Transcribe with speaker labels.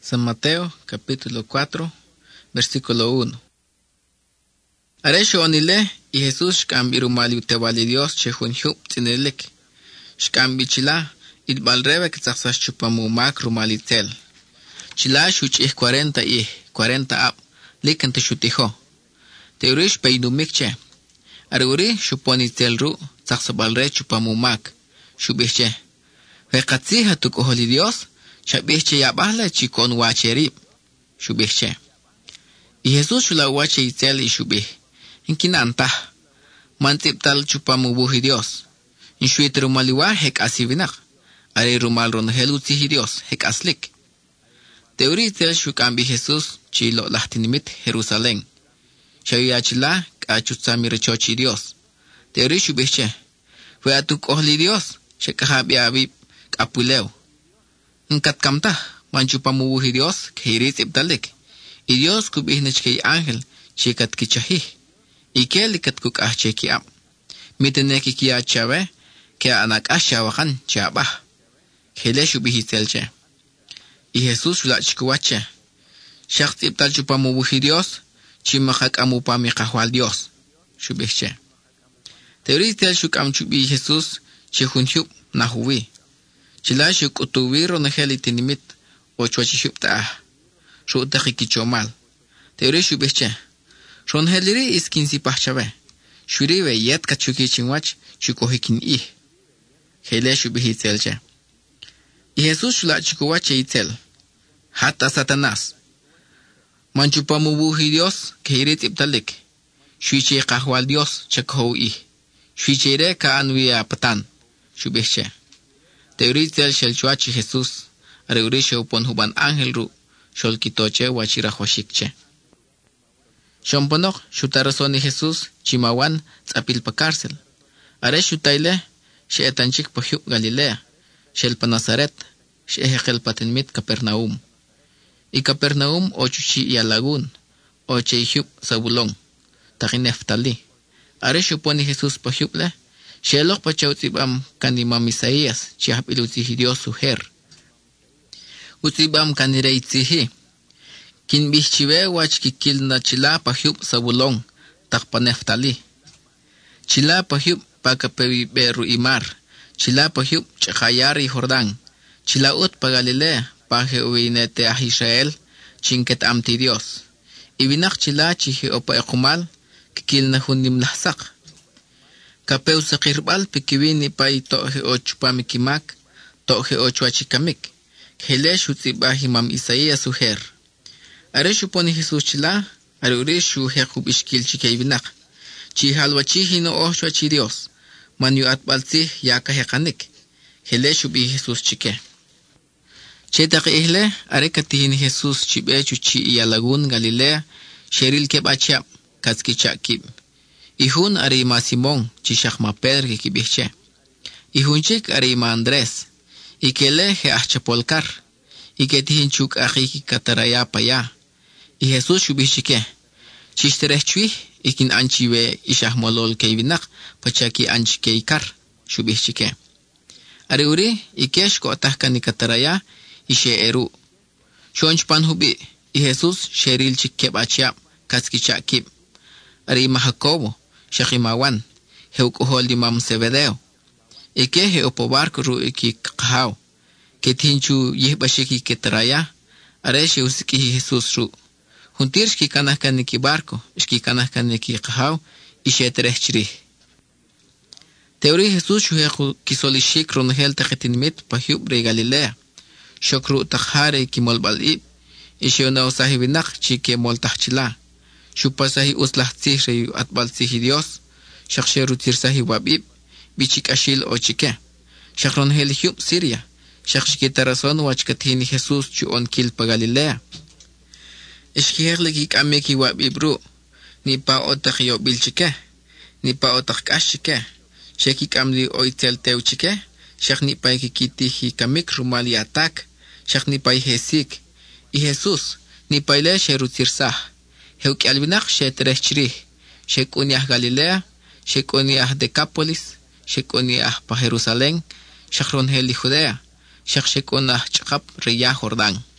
Speaker 1: San Mateo, capítulo 4, versículo 1. Aresho onile, y Jesús shkambiru mali utewali Dios chehun hup tinelik. Shkambichila, itbalrebe que tzaxas chupamu mak rumali tel. Chila shuch 40 ab, likante shutiho. Teurish peidumikche. Aruri shuponi tel ru, tzaxabalre chupamu mak. Shubihche. Vekatzi hatuk oholi Dios, shabihche yabahla chikon wacheri. Shubihche. Y Jesús shula wache itel y shubih. Inkinanta. Mantiptal chupamu buhi Dios. Inshuit rumaliwa hek asivinak. Are rumal ron helutihi Dios hek aslik. Teori tel shukambi Jesús chilo lahtinimit Jerusalén. Shayachila kachutsami rechochi Dios. Teori shubihche. Fue atuk ohli Dios. Shekahabi abib kapuleo. Nkat kamta manchupamu buhi Dios kehirit ibdalik. Y Dios kubihnech kay ángel chikat kichahi. Y que likat kuk ahcheki am. Miteneki kia chave que anak ashawakan chabah. Hele shubihitelche. Y Jesús shulachkuache. Shakt ibtal chupamu buhi Dios chimahak amupami kahwal Dios. Shubihche. Teoritel shukam chubi Jesús chihunhyup nahuwi. Chila shuk utuwiro na heli tinimit o chwachishub taah. Shutahikichomal. Teori shubihche. Ron heliri iskin si pahchawe. Shuriwe yet kachukichinwach chukohikin ih. Hele shubihitelche. Y Jesús shulachkuache itel. Hata Satanás. Manchupamu buhi Dios kehirit ibtalik. Shuiche kahwal Dios chakho ih. Shuichere ka anwiya patan. Shubihche. Teoritel shelchuachi Jesús. Areurishe upon huban ángel ru. Shol kitoche wachirahwashikche. Shomponok shutarasoni Jesús chimawan tzapil pa cárcel. Are shutaile sheetanchik pa hyup Galilea. Shel pa Nazaret. Sheehel patinmit Capernaum. Y Capernaum ochuchi y alagun. Oche hyup Zabulón. Takin Neftali. Are shuponi Jesús pa hyuple. Shelok pa chautibam kanimam Isaías. Chiahap ilutihi Dios suher. Utibam kanireitzihi. Kin bihchive wach kikil na chila pa hyup Zabulón. Tak pa Neftali. Chila pa hyup pa kapeberu imar. Chila pa hyup chakayari Jordán. Chila ut pa Galilea. Pa heuinete ah Israel. Chinket amti Dios. Ibinak chila chihi opa ekumal. Kikil na hunim lahsak. Kapeu sa kirbal pikiwini pa itohe ocho pamikimak. Tohe ocho achikamik. Hele shutibahi mam Isaías suher. Are shuponi Jesús chila. Are uri shuhekub ishkil chikaibinak. Chihalwachihi no ocho achi Dios. Manu atbalti yaka hekanik. Hele shubi Jesús chike. Chetak ihle. Are katihin Jesús chibe chuchi iya lagun Galilea. Sheril kebachap. Katskichakib. Ihun arima Simón, chishakma Pedro que kibihche. Ihunchik arima Andrés. Ikele he achapolkar. Iketihinchuk ahiki kataraya paya. Y Jesús shubishike. Chishterechwi, ikin anchiwe ishahmolol keivinak, pachaki anchikeikar, shubishike. Ariuri, ikesh ko atahkani kataraya, ishe eru. Shonchpan hubi, y Jesús sheril chikebachap, katskichakib. Arima Jacobo, Shakimawan, Heukohol di Mam Sebedeo. Eke he opobarko ru iki kahao. Ketinchu yihbashiki ketaraya, areshe usiki Jesús ru. Juntirshki kanahkaniki barko, shki kanahkaniki kahao, ishe terechri. Teori Jesús shuheku kisolishik ronhel taketinmit pahyubre Galilea. Shokru takhare kimolbalib, ishe una usahibinak chike moltachila. Shupasahi uslahtzih reyu atbaltzihi Dios. Shaksheru tirsahi wabib. Bichik ashil o chike. Shakron helihub Siria. Shakshkitarason wachkatini Jesús chuon kilpa Galilea. Ishkiherliki kameki wabib ru. Nipa otak yo bilchike. Nipa otak kashike. Shekik amli oitel teu chike. Shak nipa kikitihi kamik rumali atak. Shak nipa hesik. Y Jesús nipa ile sheru tirsah. Heuk albinak sheterechri. Shekuniah Galilea. Shekuniah Decapolis. Shekuniah pa Jerusalén. Shakron heli Judea. Shekuniah chakap Riya Jordán.